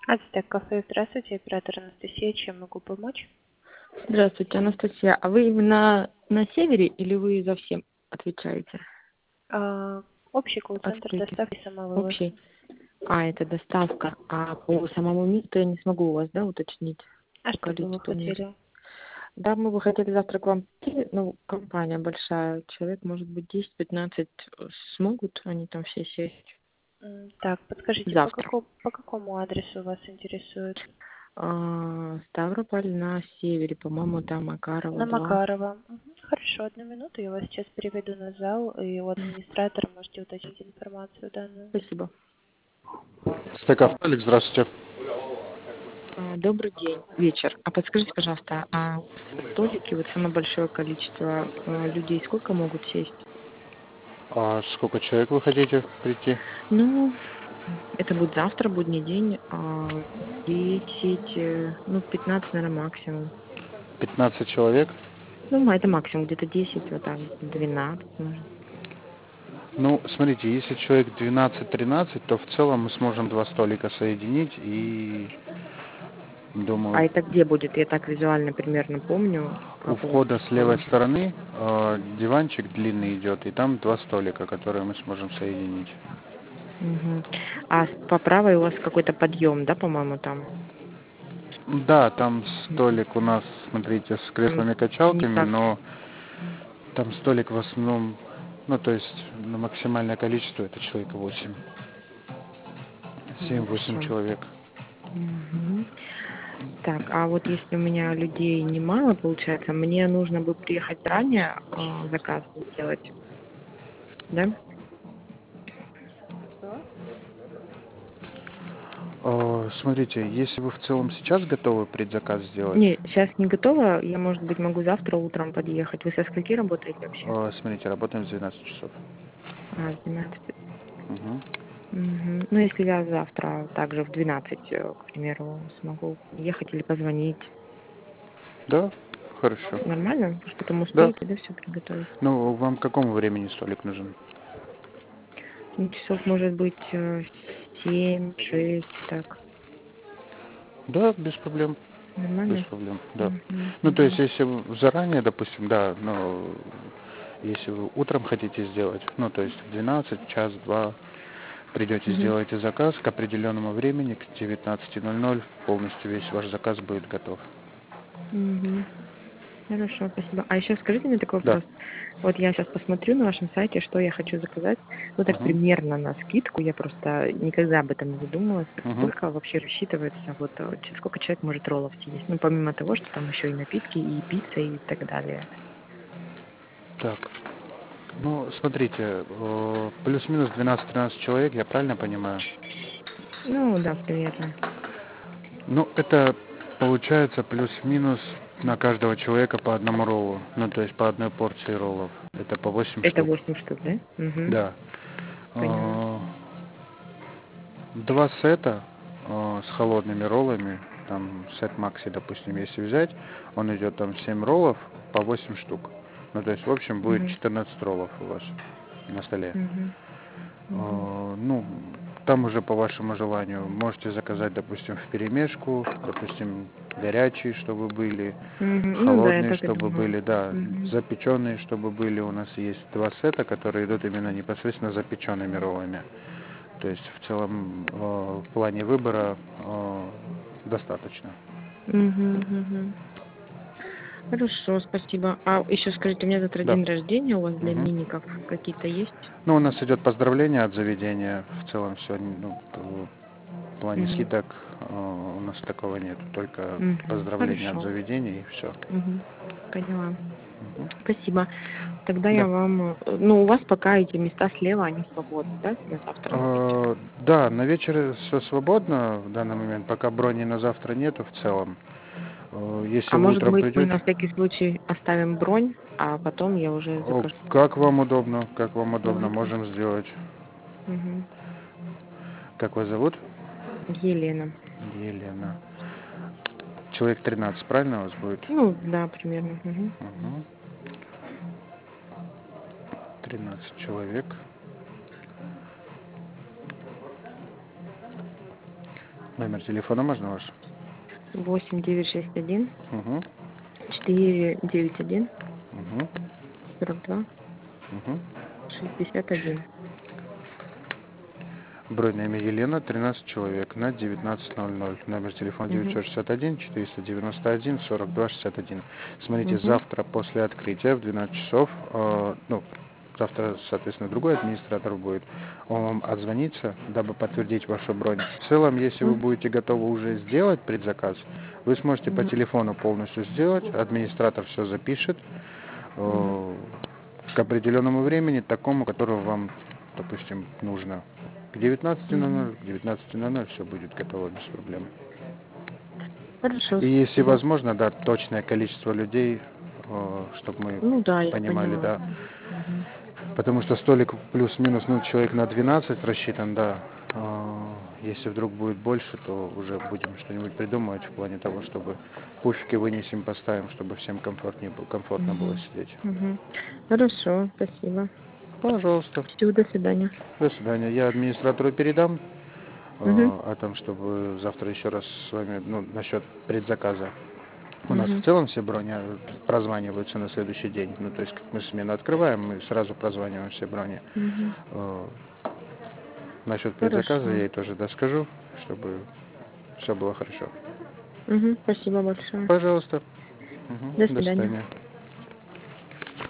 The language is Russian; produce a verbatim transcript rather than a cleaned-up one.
Ацтек кафе, здравствуйте, оператор Анастасия, чем могу помочь? Здравствуйте, Анастасия. А вы именно на севере или вы за всем отвечаете? А, общий колл-центр Открытие. доставки самовывоз. Общий. А, это доставка. А по самому месту я не смогу у вас, да, уточнить А что бы вы количество мест? хотели? Да, мы бы хотели завтра к вам прийти. Ну, компания большая. Человек, может быть, десять-пятнадцать смогут они там все сесть М, Так, подскажите, по завтра. какому, по какому адресу вас интересует? А, Ставрополь на севере, по-моему, там На Макарова два. Макарова. Мгм. Хорошо, одну минуту, я вас сейчас переведу на зал, и у администратора можете уточнить информацию данную. Спасибо. Стеков Алекс, здравствуйте. А, Добрый день, вечер. А подскажите, пожалуйста, а столики, вот самое большое количество э, людей, сколько могут сесть? А сколько человек вы хотите прийти? Ну, это будет завтра, будний день, а, десять, э, ну, пятнадцать, наверное, максимум. пятнадцать человек. Ну, ма- это максимум, где-то десять, вот так, двенадцать, может. Ну, смотрите, если человек двенадцать-тринадцать, то в целом мы сможем два столика соединить и, А думаю, это где будет? Я так визуально примерно помню, у как у вас входа с левой расположено. стороны э, диванчик длинный идет, и там два столика, которые мы сможем соединить. Мгм. А с- по правой у вас какой-то подъем, да, по-моему, там? Да, там столик у нас, смотрите, с Там креслами-качалками, никак. но там столик в основном, ну, то есть на максимальное количество это человек восемь. семь-восемь Хорошо. человек. Мгм. Так, а вот если у меня людей немало, получается, мне нужно бы приехать ранее, а, заказ сделать, да? Что? Э, Смотрите, если вы в целом сейчас готовы предзаказ сделать, Не, сейчас не готова, я, может быть, могу завтра утром подъехать. Вы со скольки работаете вообще? э, смотрите, работаем с двенадцати часов. А, с двенадцати. Мгм. Мгм. Ну, если я завтра также в двенадцать, э, к примеру, смогу ехать или позвонить, Да, хорошо. нормально? Вы же потом Да. успеете, да, все приготовить? Ну, вам к какому времени столик нужен? Ну, часов, может быть, э, семь, шесть, так. Да, без проблем. Без Нормально? проблем, да. Мгм, Ну, то есть, мгм, если вы заранее, допустим, да, но если вы утром хотите сделать, ну, то есть в двенадцать, час, два, придете, мгм. сделаете заказ к определенному времени, к девятнадцати ноль-ноль, полностью весь ваш заказ будет готов. Мгм. Хорошо, спасибо. А еще скажите мне такой Да. вопрос. Вот я сейчас посмотрю на вашем сайте, что я хочу заказать. Ну, так Угу. примерно на скидку. Я просто никогда об этом не задумывалась. Так Угу. сколько вообще рассчитывается, вот э, ч- сколько человек может роллов съесть? Ну, помимо того, что там еще и напитки, и пицца, и так далее. Так, ну, смотрите, э, плюс-минус двенадцать-тринадцать человек, я правильно понимаю? Ну, да, примерно. Ну, это получается плюс-минус на каждого человека по одному роллу. Ну, то есть по одной порции роллов. Это по восемь Это штук. восемь штук, да? Угу. Да. Поняла. Э, Два сета э, с холодными роллами. Там сет Макси, допустим, если взять, он идет там семь роллов по восемь штук. Ну, то есть, в общем, будет Угу. четырнадцать роллов у вас на столе. Угу. Угу. Э, Ну, там уже по вашему желанию можете заказать, допустим, в перемешку, допустим, горячие, чтобы были, Ну, да, я холодные, так и чтобы думала. были, да, Угу. запеченные, чтобы были. У нас есть два сета, которые идут именно непосредственно запеченными роллами. То есть в целом э, в плане выбора э, достаточно. Угу. Угу. Хорошо, спасибо. А еще скажите, у меня завтра Да. день рождения, у вас для Мгм. миников какие-то есть? Ну, у нас идет поздравление от заведения. В целом все, ну, в плане Угу. скидок э, у нас такого нет. Только Угу. поздравления от Хорошо. заведения и все. Угу. Поняла. Спасибо. Тогда я Да. вам... э, Ну, у вас пока эти места слева, они свободны, да, на завтра, на вечер? Э, да, на вечер все свободно в данный момент, пока брони на завтра нету в целом. Э, Если А вы может утром быть, мы придете, на всякий случай оставим бронь, а потом я уже о, закажу. как вам удобно, как вам удобно, Давайте. можем сделать. Угу. Как вас зовут? Елена. Елена. Человек тринадцать, правильно у вас будет? Ну, да, примерно. Угу. Угу. тринадцать человек. Номер телефона можно ваш? восемь девять шесть один Угу. четыре девять один Угу. сорок два Угу. шестьдесят один. Бронь на имя Елена, тринадцать человек на девятнадцать ноль ноль. Номер телефона Угу. девятьсот шестьдесят один четыреста девяносто один сорок два шестьдесят один. Смотрите, Угу. завтра после открытия в двенадцать часов, э, ну, завтра, соответственно, другой администратор будет, он вам отзвонится, дабы подтвердить вашу бронь. В целом, если вы будете готовы уже сделать предзаказ, вы сможете по телефону полностью сделать, администратор все запишет э, к определенному времени, такому, которого вам, допустим, нужно. К девятнадцати ноль ноль, к девятнадцати ноль ноль все будет готово без проблем. Хорошо, И если спасибо. возможно, да, точное количество людей, чтобы мы Ну да, я понимали, поняла. да. Угу. Потому что столик плюс-минус, ну, человек на двенадцать рассчитан, да. А, Если вдруг будет больше, то уже будем что-нибудь придумывать в плане того, чтобы пуфики вынесем, поставим, чтобы всем комфортнее, было- комфортно было Угу. сидеть. Угу. Хорошо, спасибо. Пожалуйста. Все, до свидания. До свидания. Я администратору передам э, Угу. о том, чтобы завтра еще раз с вами, ну, насчет предзаказа. У нас в Угу. целом все брони прозваниваются на следующий день. Ну, то есть, как мы смену открываем, мы сразу прозваниваем все брони. Угу. Э, Насчет предзаказа я Хорошо. ей тоже доскажу, чтобы все было хорошо. Угу. Спасибо большое. Пожалуйста. Мгм. До До свидания. свидания.